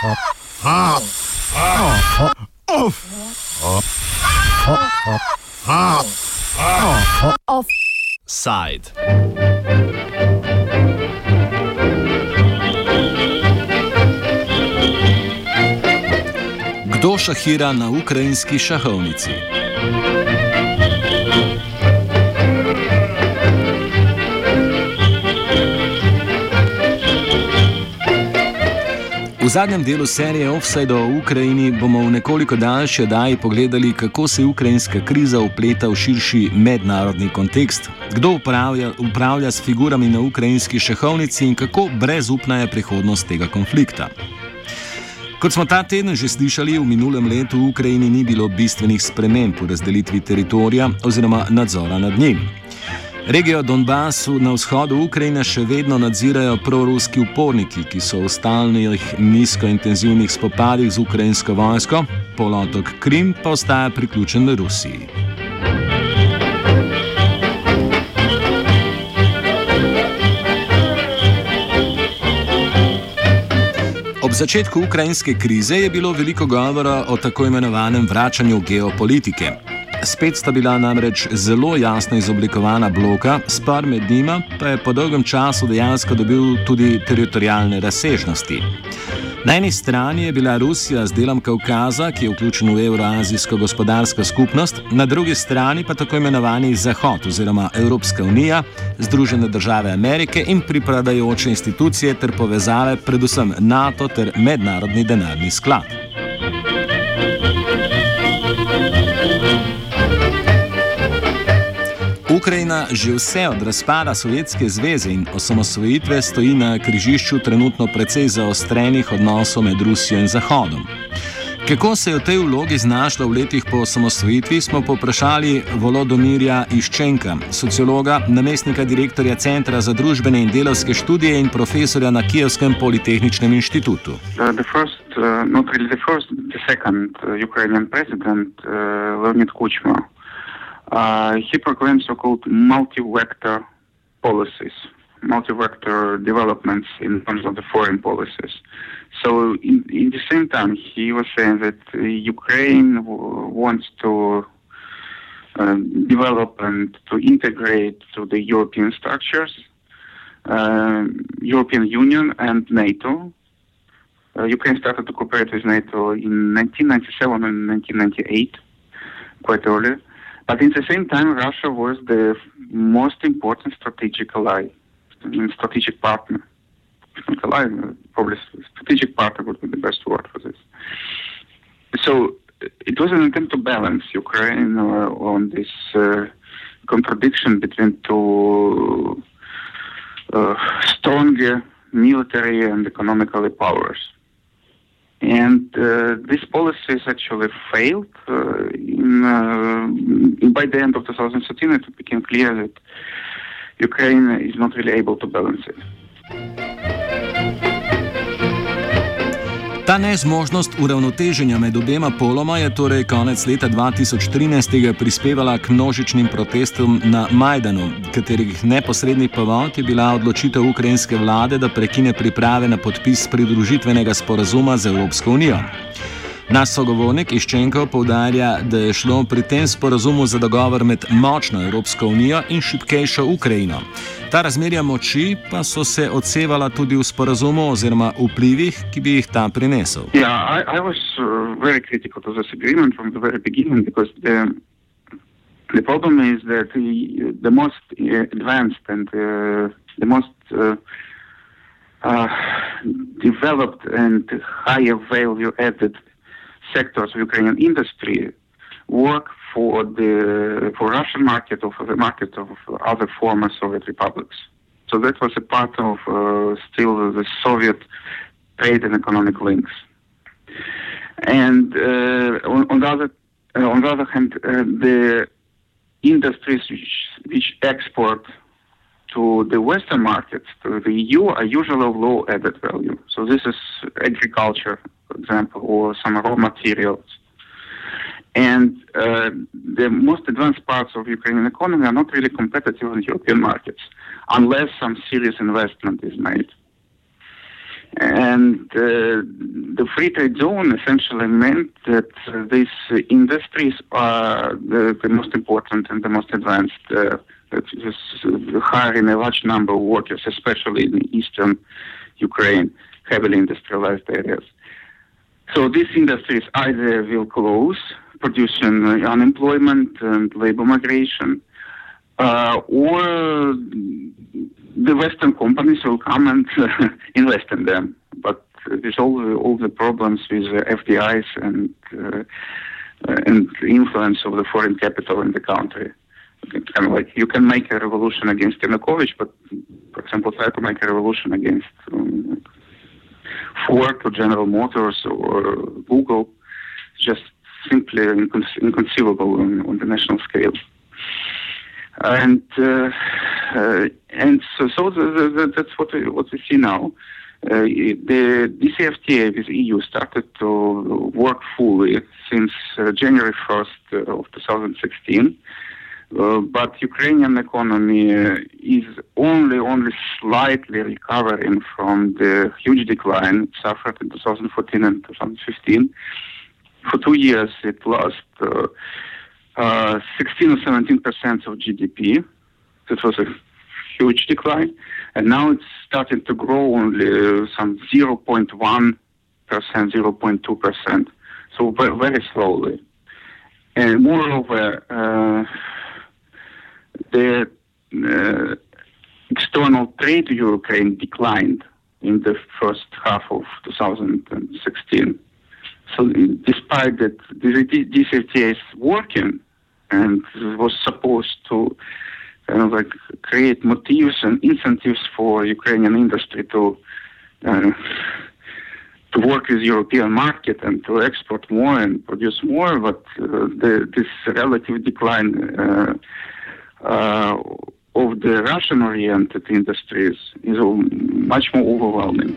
Offside. Kdo šahira na ukrajinski šahovnici? V zadnjem delu serije Offside o Ukrajini bomo v nekoliko daljši oddaji pogledali, kako se ukrajinska kriza vpleta v širši mednarodni kontekst, kdo upravlja s figurami na ukrajinski šahovnici in kako brezupna je prihodnost tega konflikta. Kot smo ta teden že slišali, v minulem letu v Ukrajini ni bilo bistvenih sprememb v razdelitvi teritorija oziroma nadzora nad njim. Regijo Donbasu na vzhodu Ukrajine še vedno nadzirajo proruski uporniki, ki so v stalnih nizkointenzivnih spopadih z ukrajinsko vojsko, polotok Krim pa ostaja priključen Rusiji. Ob začetku ukrajinske krize je bilo veliko govora o tako imenovanem vračanju geopolitike. Spet sta bila namreč zelo jasno izoblikovana bloka, spor med njima pa je po dolgem času dejansko dobil tudi teritorijalne razsežnosti. Na eni strani je bila Rusija z delom Kavkaza, ki je vključen v Evroazijsko gospodarsko skupnost, na drugi strani pa tako imenovani Zahod oziroma Evropska unija, Združene države Amerike in pripadajoče institucije ter povezave, predvsem NATO ter Mednarodni denarni sklad. Ukrajina že vse od razpada Sovjetske zveze in osamosvojitve stoji na križišču trenutno precej zaostrenih odnosov med Rusijo in Zahodom. Kako se je v tej vlogi znašla v letih po osamosvojitvi, smo povprašali Volodomirja Iščenka, sociologa, namestnika direktorja Centra za družbene in delavske študije in profesorja na Kijevskem politehničnem inštitutu. The second Ukrainian president, Leonid Kuchma, he proclaimed so-called multi-vector policies, multi-vector developments in terms of the foreign policies. So in the same time, he was saying that Ukraine wants to develop and to integrate to the European structures, European Union and NATO. Ukraine started to cooperate with NATO in 1997 and 1998, quite early. But at the same time, Russia was the most important strategic ally, strategic partner. Not ally, probably strategic partner would be the best word for this. So it was an attempt to balance Ukraine on this contradiction between two strong military and economical powers. And these policies actually failed. By the end of 2013, it became clear that Ukraine is not really able to balance it. Ta nezmožnost uravnoteženja med obema poloma je torej konec leta 2013 prispevala k množičnim protestom na Majdanu, katerih neposredni povod je bila odločitev ukrajinske vlade, da prekine priprave na podpis pridružitvenega sporazuma z Evropsko unijo. Naš sogovornik Iščenko poudarja, da je šlo pri tem sporazumu za dogovor med močno Evropsko unijo in šibkejšo Ukrajino. Ta razmerja moči pa so se odsevala tudi v sporazumu oziroma vplivih, ki bi jih ta prinesel. Yeah, I was very critical to this agreement from the very beginning because the problem is that the most advanced and the most developed and higher value added sectors of Ukrainian industry work for Russian market or for the market of other former Soviet republics. So that was a part of still the Soviet trade and economic links. And on the other hand, the industries which export to the Western markets, to the EU, are usually of low added value. So this is agriculture, for example, or some raw materials. And the most advanced parts of Ukrainian economy are not really competitive in European markets unless some serious investment is made. And the free trade zone essentially meant that these industries are the most important and the most advanced, hiring a large number of workers, especially in eastern Ukraine, heavily industrialized areas. So these industries either will close, producing unemployment and labor migration, or the Western companies will come and invest in them. But with all the problems with FDIs and influence of the foreign capital in the country. It's kind of like you can make a revolution against Yanukovych, but, for example, try to make a revolution against Ford or General Motors or Google, just simply inconceivable on the national scale. And so that's what we see now. The DCFTA with EU started to work fully since January 1st of 2016. But Ukrainian economy is only slightly recovering from the huge decline it suffered in 2014 and 2015. For 2 years, it lost 16 or 17% of GDP. That was a huge decline. And now it's starting to grow only some 0.1%, 0.2%. So very slowly. And moreover, the external trade to Ukraine declined in the first half of 2016. So despite that, the DCFTA is working and was supposed to create motives and incentives for Ukrainian industry to work with European market and to export more and produce more, but this relative decline of the Russian-oriented industries is much more overwhelming.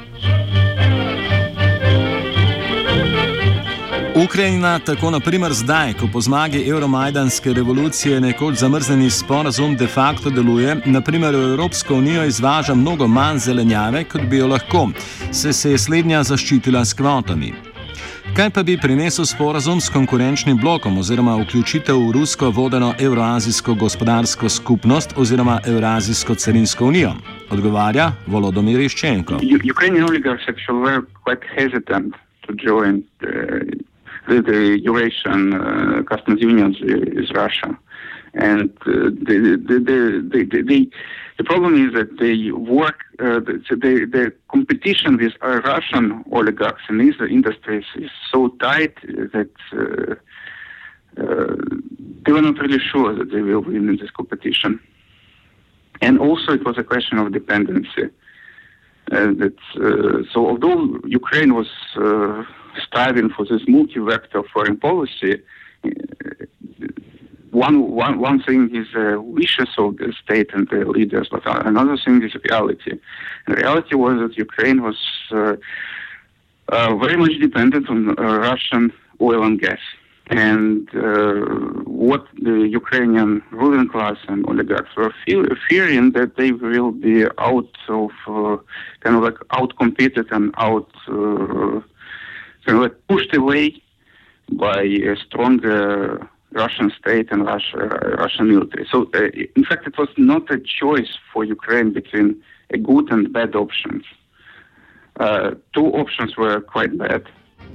Ukrajina tako na primer zdaj, ko po zmagi euromajdanske revolucije nekoč zamrznjeni sporazum de facto deluje, na primer v Evropsko unijo izvaža mnogo manj zelenjave, kot bi jo lahko, saj se je slednja zaščitila s kvotami. Kaj pa bi prinesel sporazum s konkurenčnim blokom oziroma vključitev v rusko vodeno Evroazijsko gospodarsko skupnost oziroma Evrazijsko carinsko unijo? Odgovarja Volodymyr Jushchenko. Ukrainian oligarchs actually were quite hesitant to join the Eurasian customs unions with Russia. And the problem is that they work, the competition with Russian oligarchs in these industries is so tight that they were not really sure that they will win in this competition. And also it was a question of dependency. So although Ukraine was striving for this multi-vector foreign policy, one thing is wishes of the state and the leaders, but another thing is reality. And the reality was that Ukraine was very much dependent on Russian oil and gas. And what the Ukrainian ruling class and oligarchs were fearing that they will be outcompeted and pushed away by a stronger Russian state and Russian military. So, in fact, it was not a choice for Ukraine between a good and bad options. Two options were quite bad.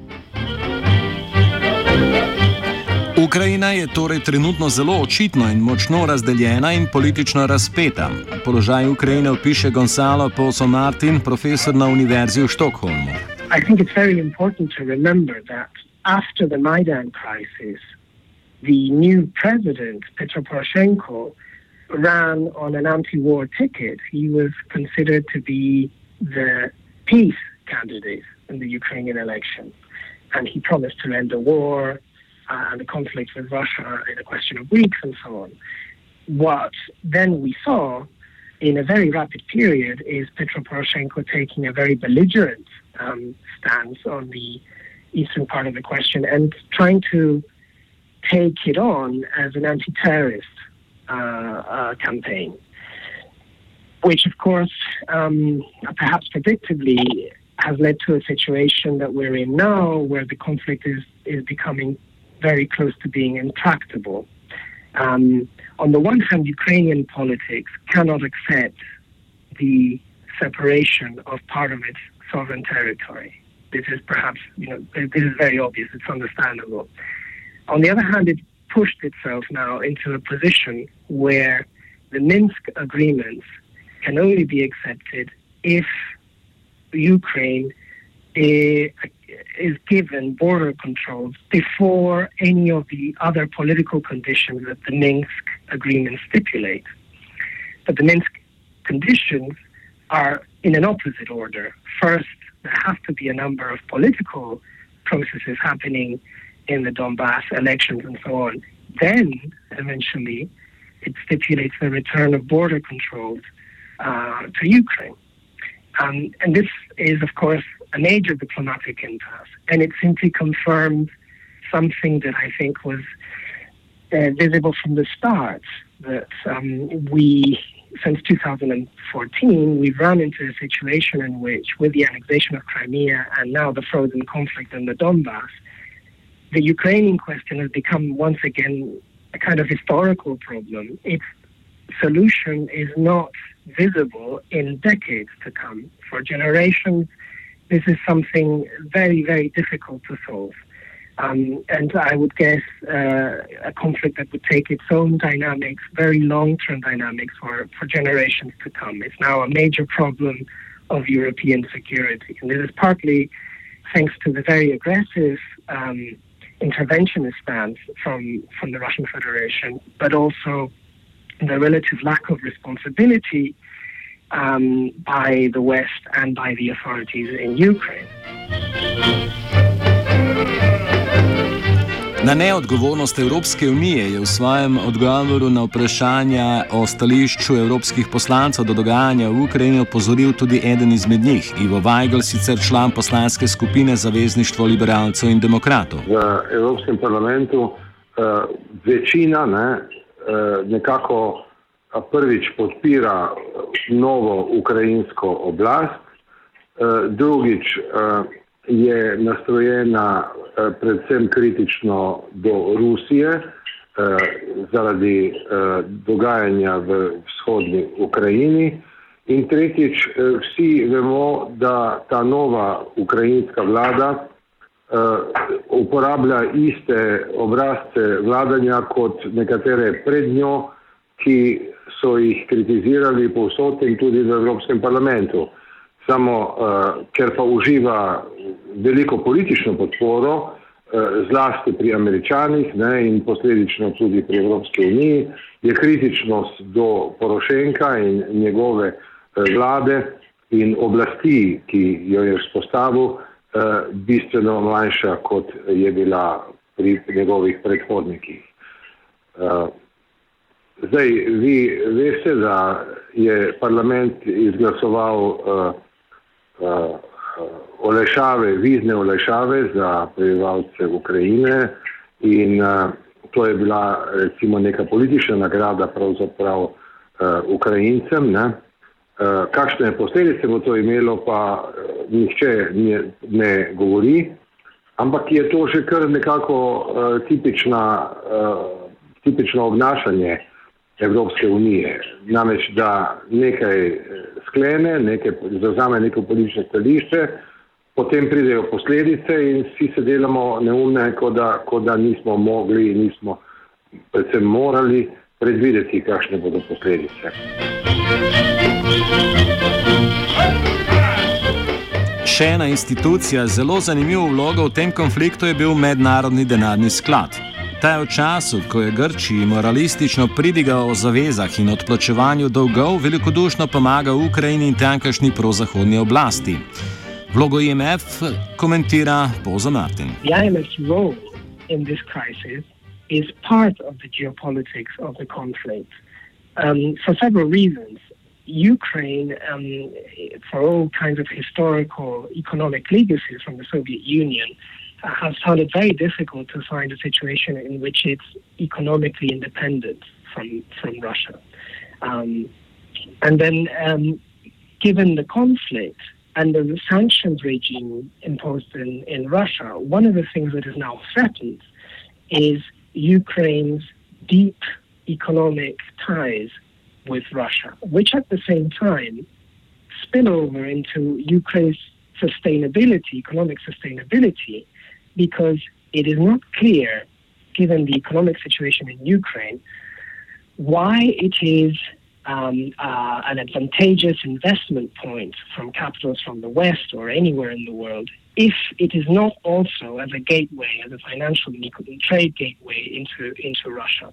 Ukrajina je torej trenutno zelo očitno in močno razdeljena in politično razpeta. Položaj Ukrajine opiše Gonzalo Pouso Martin, profesor na Univerzi v Štokholmu. I think it's very important to remember that after the Maidan crisis, the new president, Petro Poroshenko, ran on an anti-war ticket. He was considered to be the peace candidate in the Ukrainian election. And he promised to end the war and the conflict with Russia in a question of weeks and so on. What then we saw in a very rapid period is Petro Poroshenko taking a very belligerent stance on the eastern part of the question and trying to take it on as an anti-terrorist campaign, which of course, perhaps predictably, has led to a situation that we're in now, where the conflict is becoming very close to being intractable. On the one hand, Ukrainian politics cannot accept the separation of part of its sovereign territory. This is perhaps, this is very obvious, it's understandable. On the other hand, it pushed itself now into a position where the Minsk agreements can only be accepted if Ukraine is given border controls before any of the other political conditions that the Minsk agreement stipulate. But the Minsk conditions are in an opposite order. First, there have to be a number of political processes happening in the Donbass, elections and so on. Then, eventually, it stipulates the return of border controls to Ukraine. And this is, of course, a major diplomatic impasse. And it simply confirms something that I think was visible from the start, that since 2014, we've run into a situation in which, with the annexation of Crimea and now the frozen conflict in the Donbass, the Ukrainian question has become once again a kind of historical problem. Its solution is not visible in decades to come. For generations, this is something very, very difficult to solve. And I would guess a conflict that would take its own dynamics, very long-term dynamics for generations to come. It's now a major problem of European security. And this is partly thanks to the very aggressive interventionist stance from the Russian Federation, but also the relative lack of responsibility by the West and by the authorities in Ukraine. Na neodgovornost Evropske unije je v svojem odgovoru na vprašanja o stališču evropskih poslancev do dogajanja v Ukrajini opozoril tudi eden izmed njih, Ivo Vajgl, sicer član poslanske skupine Zavezništvo liberalcev in demokratov. V Evropskem parlamentu večina nekako prvič podpira novo ukrajinsko oblast, drugič je nastrojena predvsem kritično do Rusije zaradi dogajanja v vzhodni Ukrajini in tretjič vsi vemo, da ta nova ukrajinska vlada uporablja iste obrazce vladanja kot nekatere pred njo, ki so jih kritizirali povsod in tudi v Evropskem parlamentu. Samo ker pa uživa veliko politično podporo, zlasti pri Američanih in posledično tudi pri Evropski uniji, je kritičnost do Porošenka in njegove vlade in oblasti, ki jo je vzpostavil, bistveno manjša, kot je bila pri njegovih predhodnikih. Zdaj, vi veste, da je parlament izglasoval vizne olajšave za prebivalce Ukrajine in to je bila recimo neka politična nagrada pravzaprav Ukrajincem. Kakšne posledice bo to imelo, pa nihče ne govori, ampak je to že kar nekako tipično obnašanje Evropske unije. Namreč, da nekaj sklene, zavzame neko politično stališče, potem pridejo posledice in vsi se delamo neumne, kot da nismo mogli in nismo predvsem morali predvideti, kakšne bodo posledice. Še ena institucija z zelo zanimivo vlogo v tem konfliktu je bil Mednarodni denarni sklad. Ta je v času, ko je Grčiji moralistično pridigal o zavezah in odplačevanju dolgov, velikodušno pomagal Ukrajini in tamkajšnji prozahodni oblasti. Vlogo IMF komentira Pozo Martin. The IMF's role in this crisis is part of the geopolitics of the conflict for several reasons. Ukraine, for all kinds of historical economic legacies from the Soviet Union, has found it very difficult to find a situation in which it's economically independent from Russia. And then, given the conflict and the sanctions regime imposed in Russia, one of the things that is now threatened is Ukraine's deep economic ties with Russia, which at the same time spill over into Ukraine's economic sustainability, because it is not clear, given the economic situation in Ukraine, why it is an advantageous investment point from capitals from the West or anywhere in the world, if it is not also as a gateway, as a financial and trade gateway into Russia.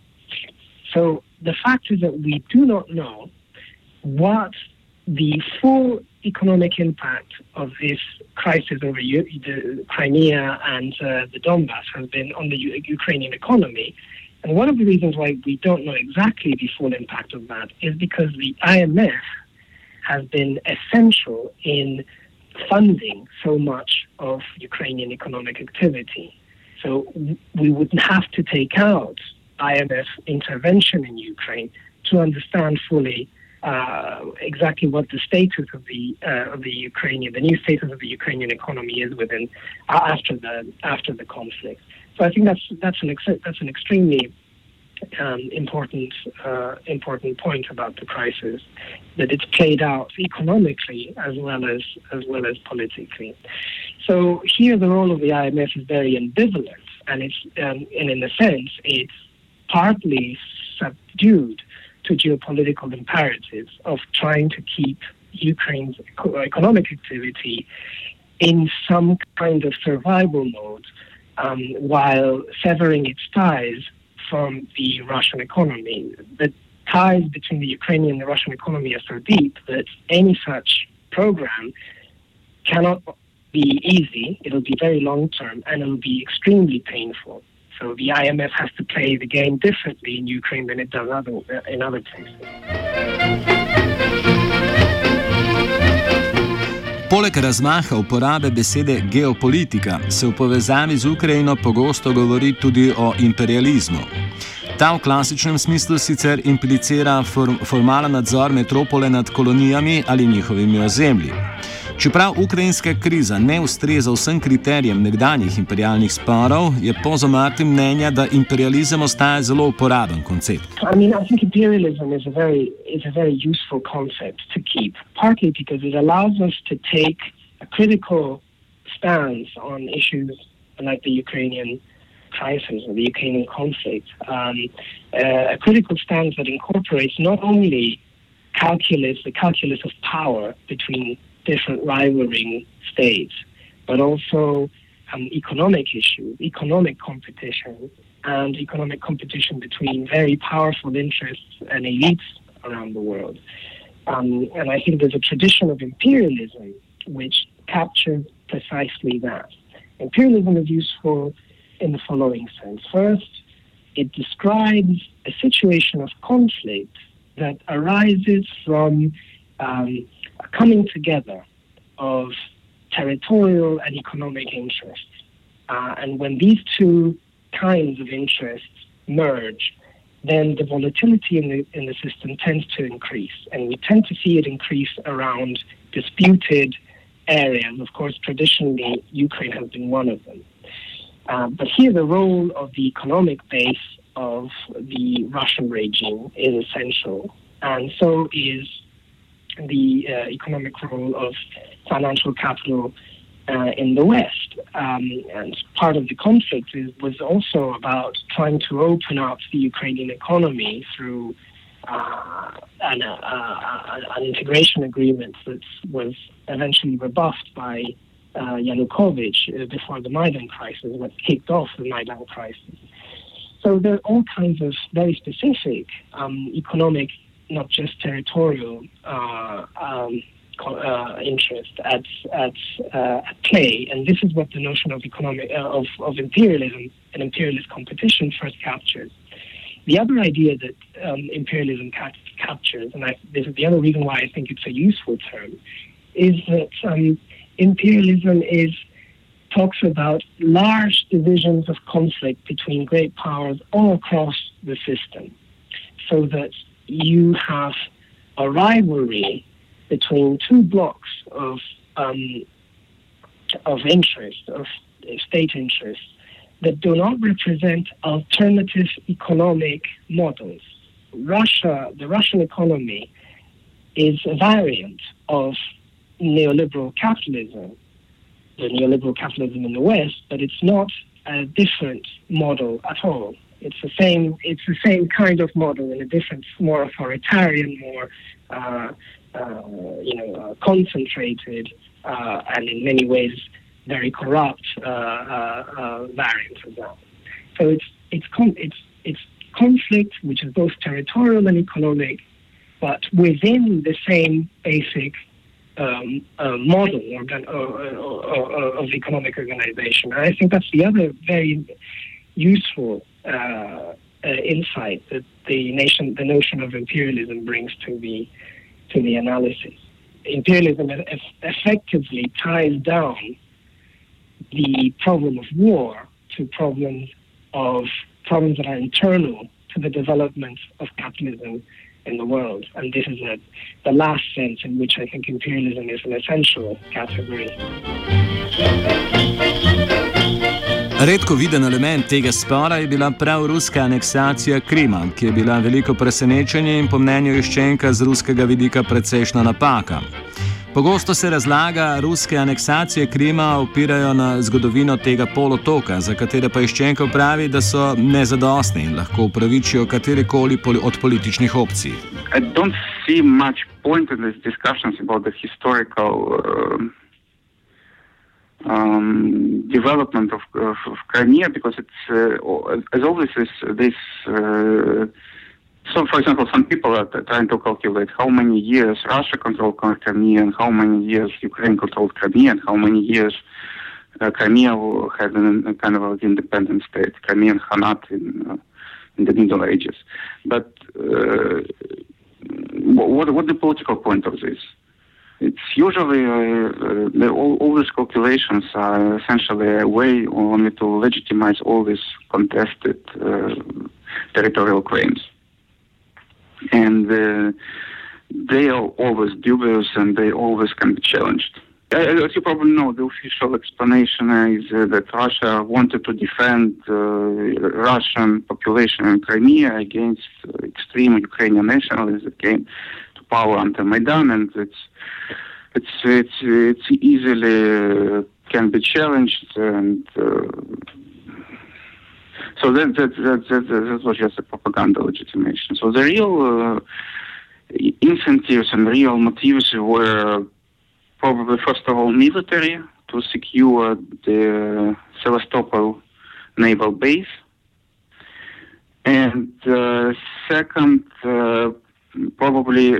So the fact is that we do not know what the full economic impact of this crisis over the Crimea and the Donbass has been on the Ukrainian economy. And one of the reasons why we don't know exactly the full impact of that is because the IMF has been essential in funding so much of Ukrainian economic activity. So we would have to take out IMF intervention in Ukraine to understand fully exactly what the status of the new status of the Ukrainian economy is within after the conflict. So I think that's an extremely important point about the crisis, that it's played out economically as well as politically. So here the role of the IMF is very ambivalent, and in a sense it's partly subdued to geopolitical imperatives of trying to keep Ukraine's economic activity in some kind of survival mode, while severing its ties from the Russian economy. The ties between the Ukrainian and the Russian economy are so deep that any such program cannot be easy. It'll be very long-term, and it'll be extremely painful. So the IMF has to play the game differently in Ukraine than it does in other places. Poleg razmaha uporabe besede geopolitika se v povezavi z Ukrajino pogosto govori tudi o imperializmu. Ta v klasičnem smislu sicer implicira formalen nadzor metropole nad kolonijami ali njihovimi ozemlji. Čeprav ukrajinska kriza ne ustreza vsem kriterijem nekdanjih imperialnih sporov, je Pozzo Marti mnenja, da imperializem ostaja zelo uporaben koncept. I think imperialism is a very useful concept to keep, partly because it allows us to take a critical stance on issues like the Ukrainian crisis or the Ukrainian conflict, a critical stance that incorporates not only the calculus of power between different rivaling states, but also economic issues, economic competition, and economic competition between very powerful interests and elites around the world. And I think there's a tradition of imperialism which captures precisely that. Imperialism is useful in the following sense. First, it describes a situation of conflict that arises from a coming together of territorial and economic interests. And when these two kinds of interests merge, then the volatility in the system tends to increase. And we tend to see it increase around disputed areas. Of course, traditionally, Ukraine has been one of them. But here the role of the economic base of the Russian regime is essential. And so is the economic role of financial capital in the West. And part of the conflict was also about trying to open up the Ukrainian economy through an integration agreement that was eventually rebuffed by Yanukovych before the Maidan crisis, what kicked off the Maidan crisis. So there are all kinds of very specific economic, not just territorial interest at play, and this is what the notion of of imperialism and imperialist competition first captures. The other idea that imperialism captures, and this is the other reason why I think it's a useful term, is that imperialism talks about large divisions of conflict between great powers all across the system, so that you have a rivalry between two blocks of interest, of state interest, that do not represent alternative economic models. The Russian economy is a variant of neoliberal capitalism, the neoliberal capitalism in the West, but it's not a different model at all. It's the same kind of model in a different, more authoritarian, more concentrated, and in many ways very corrupt variant of that. So it's conflict, which is both territorial and economic, but within the same basic model of economic organization. And I think that's the other very useful insight that the notion of imperialism brings to the analysis. Imperialism effectively ties down the problem of war to problems that are internal to the development of capitalism in the world. And this is the last sense in which I think imperialism is an essential category. Redko viden element tega spora je bila prav ruska aneksacija Krima, ki je bila veliko presenečenje in po mnenju Juščenka z ruskega vidika precejšnja napaka. Pogosto se razlaga, ruske aneksacije Krima opirajo na zgodovino tega polotoka, za katere pa Juščenko pravi, da so nezadostne in lahko upravičijo katerekoli od političnih opcij. I don't see much point in these discussions about the historical development of Crimea, because it's as always is this. So, for example, some people are trying to calculate how many years Russia controlled Crimea and how many years Ukraine controlled Crimea and how many years Crimea had a kind of an independent state, Crimean Khanat in the Middle Ages. But what the political point of this? It's usually all these calculations are essentially a way only to legitimize all these contested territorial claims. And they are always dubious and they always can be challenged. As you probably know, the official explanation is that Russia wanted to defend Russian population in Crimea against extreme Ukrainian nationalists that came to power under Maidan, and it's easily can be challenged, and so that was just a propaganda legitimation. So the real incentives and real motives were probably, first of all, military, to secure the Sevastopol naval base. And second, probably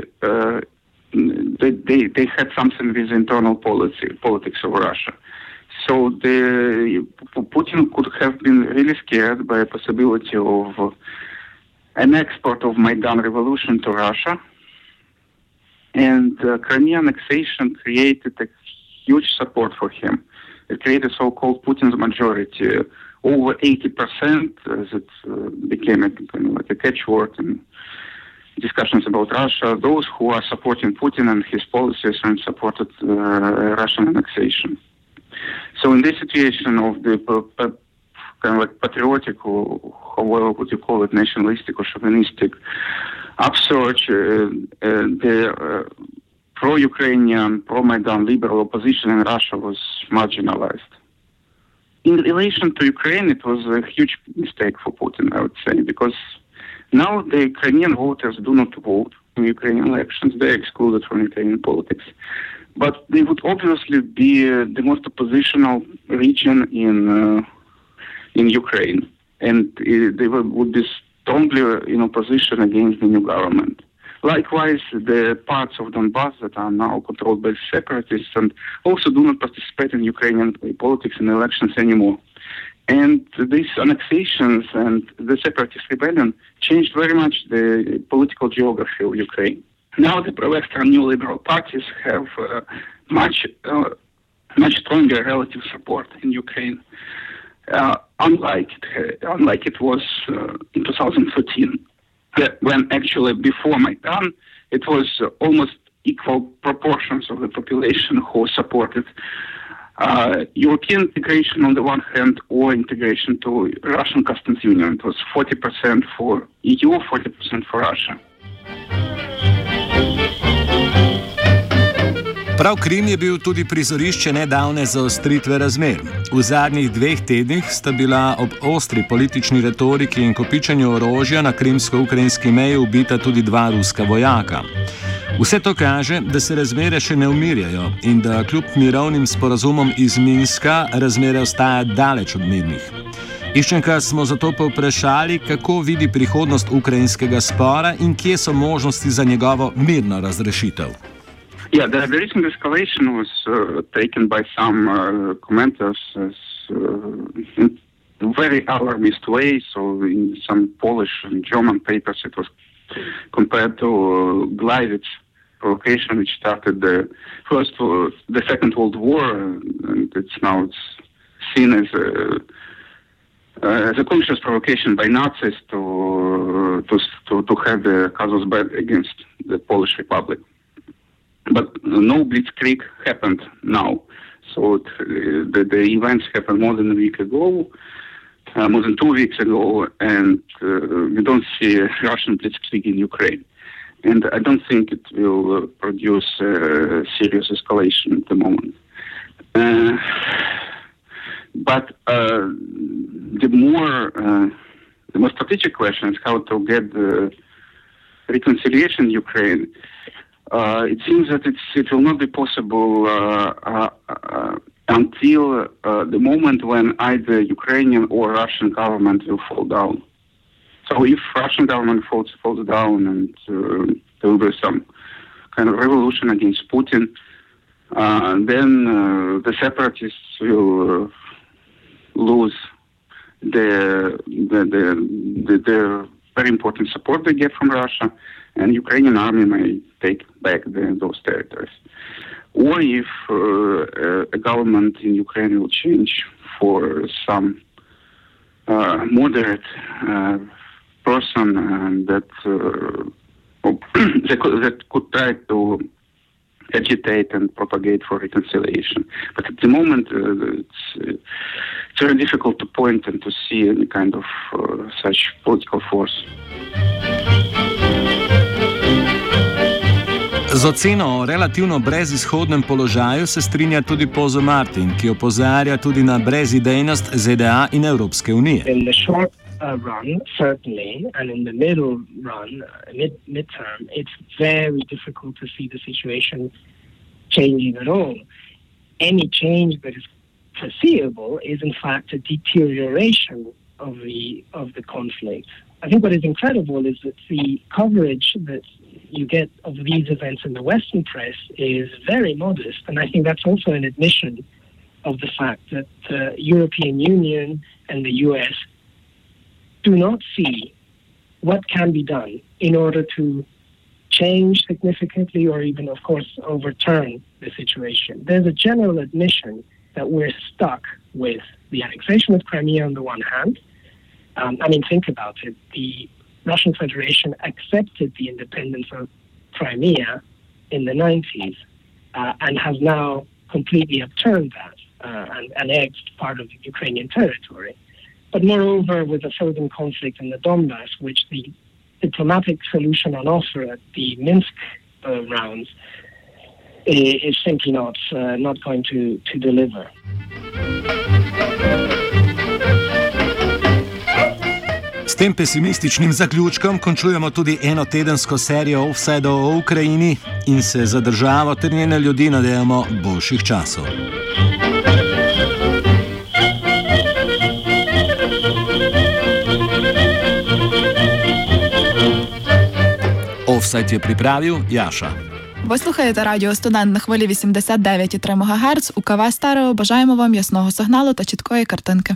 they had something with internal politics of Russia. So Putin could have been really scared by the possibility of an export of Maidan revolution to Russia. And Crimea annexation created a huge support for him. It created so-called Putin's majority, over 80%, as it became like a catchword in discussions about Russia. Those who are supporting Putin and his policies and supported Russian annexation. So in this situation of the kind of like patriotic, or however would you call it, nationalistic or chauvinistic upsurge, the pro-Ukrainian, pro-Maidan liberal opposition in Russia was marginalized. In relation to Ukraine, it was a huge mistake for Putin, I would say, because now the Ukrainian voters do not vote in Ukrainian elections. They're excluded from Ukrainian politics. But they would obviously be the most oppositional region in Ukraine, and they would be strongly in opposition against the new government. Likewise, the parts of Donbass that are now controlled by separatists and also do not participate in Ukrainian politics and elections anymore. And these annexations and the separatist rebellion changed very much the political geography of Ukraine. Now the pro-Western new liberal parties have much stronger relative support in Ukraine, unlike it was in 2013, when actually before Maidan it was almost equal proportions of the population who supported European integration on the one hand or integration to Russian customs union. It was 40% for EU, 40% for Russia. Prav Krim je bil tudi prizorišče nedavne zaostritve razmer. V zadnjih 2 tednih sta bila ob ostri politični retoriki in kopičenju orožja na krimsko-ukrajinski meji ubita tudi 2 ruska vojaka. Vse to kaže, da se razmere še ne umirjajo in da kljub mirovnim sporazumom iz Minska razmere ostaja daleč od mirnih. Iščenka smo zato povprašali, kako vidi prihodnost ukrajinskega spora in kje so možnosti za njegovo mirno razrešitev. Yeah, the recent escalation was taken by some commenters as in a very alarmist way. So in some Polish and German papers it was compared to Gleiwitz provocation, which started the Second World War, and it's seen as a conscious provocation by Nazis to have the casus belli against the Polish Republic. But no blitzkrieg happened now. So the events happened more than a week ago, more than 2 weeks ago, and we don't see a Russian blitzkrieg in Ukraine. And I don't think it will produce a serious escalation at the moment. But the more strategic question is how to get the reconciliation in Ukraine. It seems that it will not be possible until the moment when either Ukrainian or Russian government will fall down. So if Russian government falls down and there will be some kind of revolution against Putin, then the separatists will lose the very important support they get from Russia, and Ukrainian army may take back those territories. Or if a government in Ukraine will change for some moderate person that could try to agitate and propagate for reconciliation. But at the moment, it's very difficult to point and to see any kind of such political force. Z oceno o relativno brezizhodnem položaju se strinja tudi Pozo Martin, ki opozarja tudi na brezidejnost ZDA in Evropske unije. In the short run, certainly, and in the middle run, midterm, it's very difficult to see the situation changing at all. Any change that is foreseeable is in fact a deterioration of the conflict. I think what is incredible is that the coverage that you get of these events in the Western press is very modest, and I think that's also an admission of the fact that the European Union and the US do not see what can be done in order to change significantly or even, of course, overturn the situation. There's a general admission that we're stuck with the annexation of Crimea on the one hand. Think about it. The Russian Federation accepted the independence of Crimea in the 90s and has now completely upturned that and annexed part of the Ukrainian territory. But moreover, with the frozen conflict in the Donbass, which the diplomatic solution on offer at the Minsk rounds is simply not going to deliver. S tem pesimističnim zaključkom končujemo tudi enotedensko serijo Offsideov o Ukrajini in se za državo ter njene ljudi nadejamo boljših časov. Offside je pripravil Яша. Ви слухаєте радіо «Студент» на хвилі 89,3 МГц. У КВ «Стерео» бажаємо вам ясного сигналу та чіткої картинки.